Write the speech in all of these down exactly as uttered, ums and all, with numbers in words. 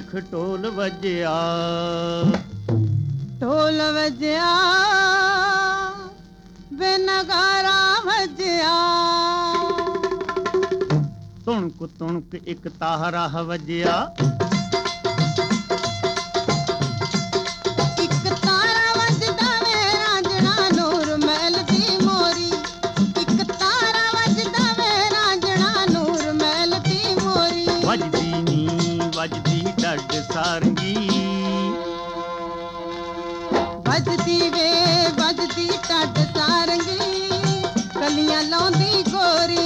ਵੇਖ ਢੋਲ ਵੱਜਿਆ, ਢੋਲ ਵੱਜਿਆ ਵੇ ਨਗਾਰਾ ਵੱਜਿਆ, ਤੁਣਕ ਤੁਣਕ ਇੱਕ ਤਾਹਰਾ ਵੱਜਿਆ, ਇੱਕ ਤਾਰਾ ਵੱਜਦਾ ਵੇ ਰਾਂਝਣਾ ਨੂਰ ਮਹਿਲ ਦੀ ਮੋਰੀ, ਇੱਕ ਤਾਰਾ ਵੱਜਦਾ ਵੇ ਰਾਂਝਣਾ ਨੂਰ ਮਹਿਲ ਦੀ ਮੋਰੀ। ਵੱਜਦੀ ਨੀ ਵੱਜਦੀ ਢੱਡ ਸਾਰੰਗੀ, ਵੱਜਦੀ ਵੇ ਵੱਜਦੀ ਢੱਡ ਸਾਰੰਗੀ, ਕਲੀਆਂ ਲਾਉਂਦੀ ਗੋਰੀ।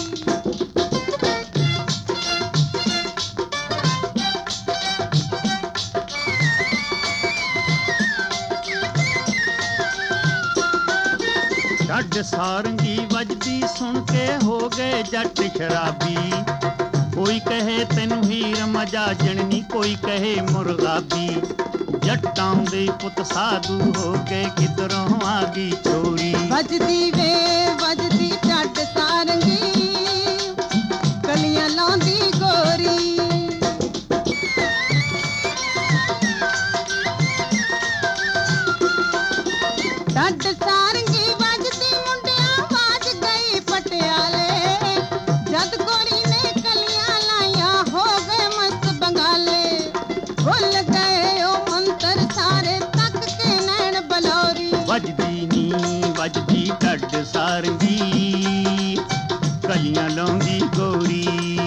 ਢੱਡ ਸਾਰੰਗੀ ਵੱਜਦੀ ਸੁਣ ਕੇ ਹੋ ਗਏ ਜੱਟ ਸ਼ਰਾਬੀ, ਕੋਈ ਕਹੇ ਤੈਨੂੰ ਹੀਰ ਮਜਾ ਜਣਨੀ, ਕੋਈ ਕਹੇ ਮੁਰਗਾਬੀ, ਜੱਟਾਂ ਦੇ ਪੁੱਤ ਸਾਧੂ ਹੋ ਗਏ ਕਿਧਰੋਂ ਆ ਗਈ ਚੋਰੀ। ਵੱਜਦੀ ਵੇ ਵੱਜਦੀ ਢੱਡ ਸਾਰੰਗੀ, ਕਲੀਆਂ ਲਾਉਂਦੀ ਗੋਰੀ। ਢੱਡ ਸਾਰੰਗੀ ਵੱਜਦੀ ਮੁੰਡਿਆਂ ਵਾਜ ਗਈ ਪਟਿਆਲੇ, ਜਦ ਗੋਰੀ ਨੇ ਕਲੀਆਂ ਲਾਈਆਂ ਹੋ ਗਏ ਮਸਤ ਬੰਗਾਲੇ, ਭੁੱਲ ਗਏ ਉਹ ਮੰਤਰ ਸਾਰੇ ਤੱਕ ਕੇ ਨੈਣ ਬਲੌਰੀ। ਵੱਜਦੀ ਨੀ ਵੱਜਦੀ ਢੱਡ ਸਾਰੰਗੀ, ਕਲੀਆਂ ਲਾਉਂਦੀ ਗੋਰੀ।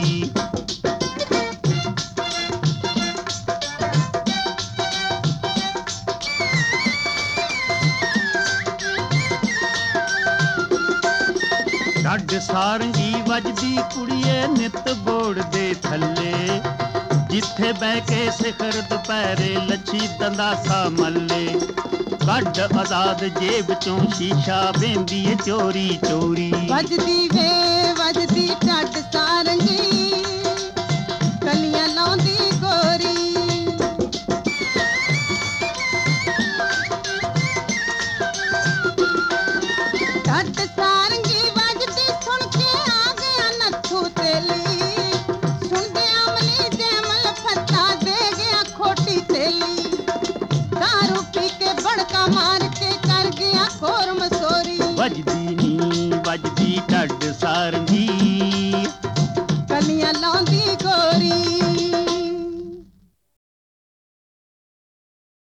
ਢੱਡ ਸਾਰੰਗੀ ਵੱਜਦੀ ਕੁੜੀਏ ਨਿੱਤ ਬੋੜ ਦੇ ਥੱਲੇ, ਜਿੱਥੇ ਬਹਿ ਕੇ ਸਿਖਰ ਦੁਪਹਿਰੇ ਲੱਛੀ ਦੰਦਾਸਾ ਮੱਲੇ, ਕੱਢ ਆਜ਼ਾਦ ਜੇਬ ਚੋਂ ਸ਼ੀਸ਼ਾ ਵੇਂਦੀ ਏ ਚੋਰੀ ਚੋਰੀ। ਵੱਜਦੀ ਵੇ ਵੱਜਦੀ ਢੱਡ